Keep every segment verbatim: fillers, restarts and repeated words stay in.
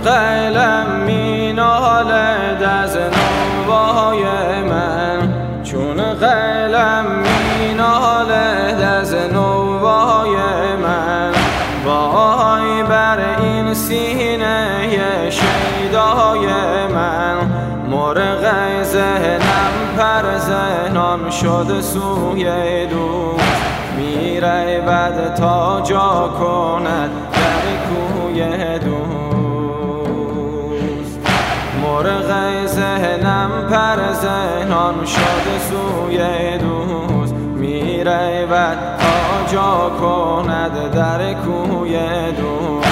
قلم می نالد از نوای من، چون قلم می نالد از نوای من. وای بر این سینه شیدای من، مرغ ذهنم پر ذهنان شد سوی دوست. میره بد تا جا کند در کوی دوست. مرغ ذهنم پر ذهنان شد سوی دوست. میره بد تا جا کند در کوی دوست.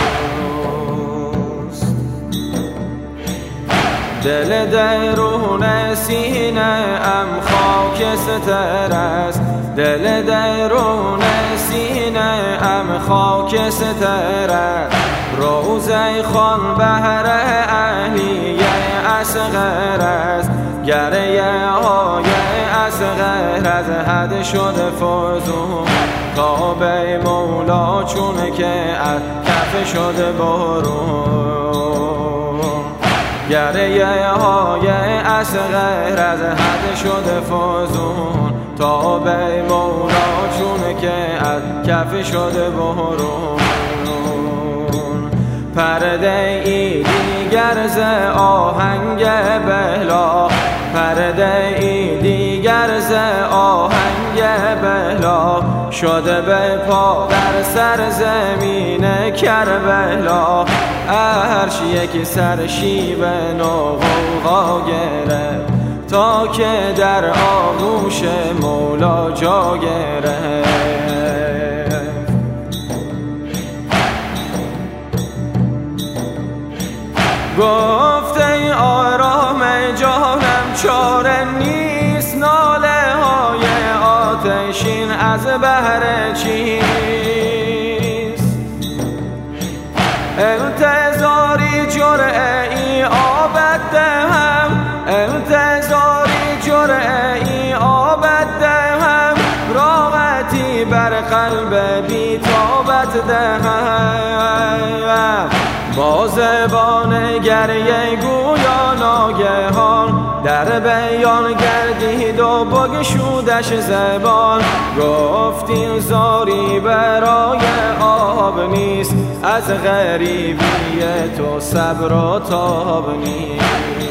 دل درون سینه ام خاکستر است، دل درون سینه ام خاکستر است. روزه خوان بهر اهلیه اصغر است، گریه های اصغر از حد شده فزون. تا به مولا چون که از کف شده برون. گریه های اصغر از حد شده فزون. تا به مولا چون که از کف شده برون. پرده ای دیگر ز آهنگ بلا، پرده ای دیگر ز آهنگ بلا. شده به پا در سر زمین کربلا. عرش یک سر شیب نو غوغا گرفت، تا که در آغوش مولا جا گرفت. گفت ای آرام جانم چاره نیست، ناله های آتشین از بهر چیست؟ انتظاری جرعه ای آبت دهم، انتظاری جرعه ای آبت دهم. راحتی بر قلب بی‌تابت دهم. با زبان گریه گویا ناگهان، در بیان گردید و بگشودش زبان. گفت این زاری برای آب نیست، از غریبی تو صبر و تاب نیست.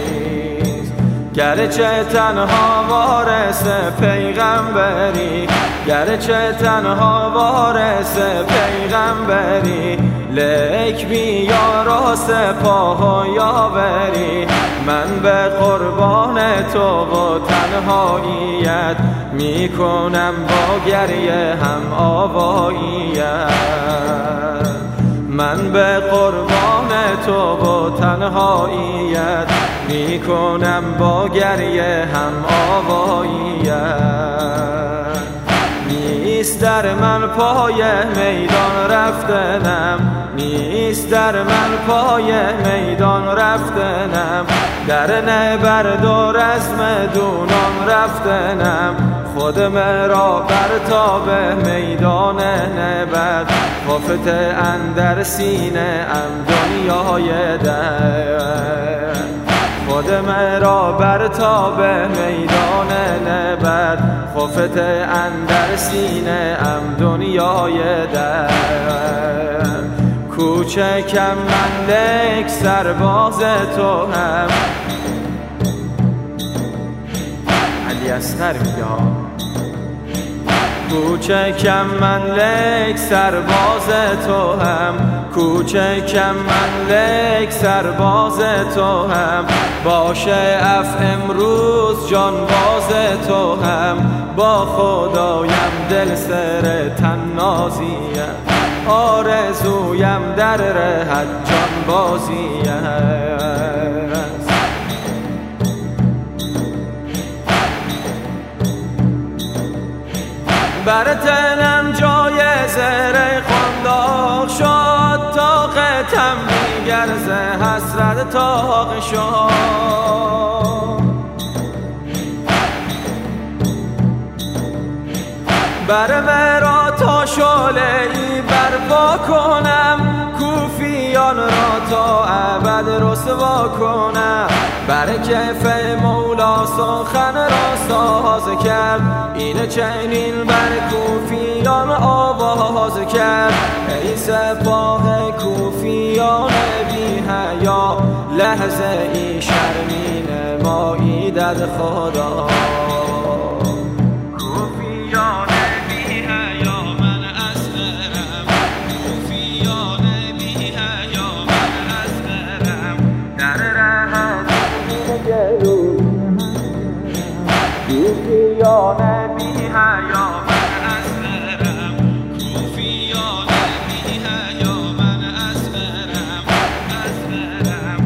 گرچه تنها وارث پیغمبری، گرچه تنها وارث پیغمبری. لیک بیا را سپاه یاوری. من به قربان تو و تنهاییت، میکنم با گریه هم آواییت. من به قربان تو و تنهاییت، میکنم با گریه هم آواییت. نیست در من پای میدان رفتنم، نیست در من پای میدان رفتنم. در نبرد و رزم دونان رفتنم. خود مرا بر تاب میدان نبرد، خفت اندر سینه ام دنیای در. خود مرا بر تاب میدان نبرد، خفت اندر سینه ام دنیای در. کوچکم من لیک سرباز تو هم. علی اصغر میگه کوچکم من لیک سرباز تو هم. کوچکم من لیک سرباز تو هم. باشه اف امروز جان باز تو هم. با خدایم دل سر تنازیم، آرزویم در رهت جان بازیم. بر تنم جای زره خنداق شد، طاقتم دیگر ز حسرت طاق شد. بر مرا تا شعله ای برپا کنم، کوفیا کوفیان را تا ابد رسوا کنم. بر کف مولا سخن را ساز کرد، این چنین بر کوفیان آواز کرد. ای سپاه کوفیان بی حیا، لحظه ای شرمی نمایید از خدا. کوفیان بی حیا من اصغرم، کوفیان بی حیا من اصغرم. در ره گلو کوفیان بی حیا من اصغرم، کوفیان بی حیا من اصغرم، اصغرم،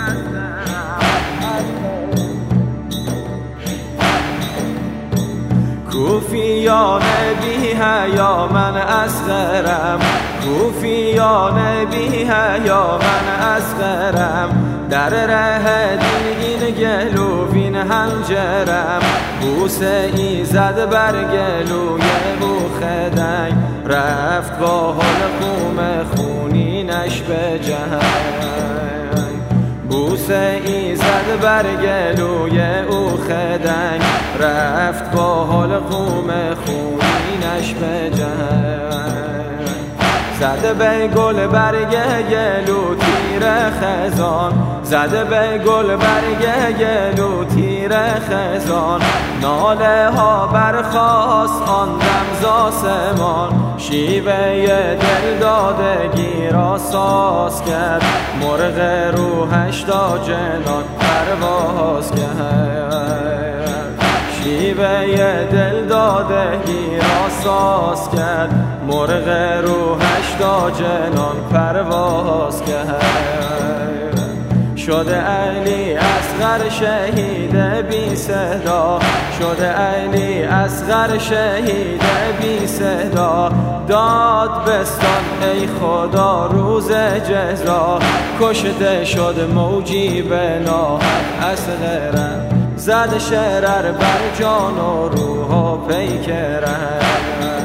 اصغرم. کوفیان بی حیا من اصغرم، کوفیان بی حیا من اصغرم. در ره دین این گلوین هنجرم، بوسه ای زد بر گلوی او خدنگ. رفت با حلقوم خونینش به جنگ، بوسه ای زد بر گلوی او خدنگ. رفت با حلقوم خونینش به جنگ. زده به گل برگ گلو تیر خزان، زده به گل برگ گلو تیر خزان. ناله ها برخاست آن دم ز آسمان، شیوه دل دادگی را ساز کرد. مرغ روحش تا جنان پرواز کرد، شیوه دل دادگی را ساز کرد. مرغ روحش تا جنان پرواز کرد. شده علی اصغر شهید بی صدا، شده علی اصغر شهید بی صدا. داد بستان ای خدا روز جزا، کشته شد موجی به ناحق اصغرم. زد شرر بر جان و روح و پیکرم.